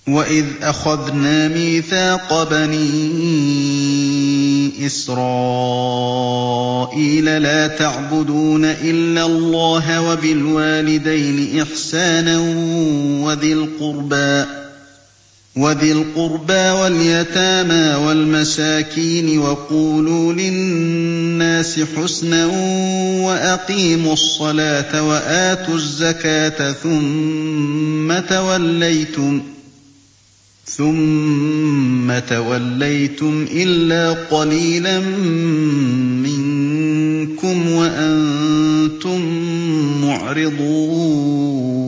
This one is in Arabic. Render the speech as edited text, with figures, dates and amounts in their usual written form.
وَإِذْ أَخَذْنَا مِيثَاقَ بَنِي إِسْرَائِيلَ لَا تَعْبُدُونَ إِلَّا اللَّهَ وَبِالْوَالِدَيْنِ إِحْسَانًا وَذِي الْقُرْبَىٰ وَالْيَتَامَىٰ وَالْمَسَاكِينِ وَقُولُوا لِلنَّاسِ حُسْنًا وَأَقِيمُوا الصَّلَاةَ وَآتُوا الزَّكَاةَ ثُمَّ تَوَلَّيْتُمْ إِلَّا قَلِيلًا مِّنكُمْ وَأَنتُم مُّعْرِضُونَ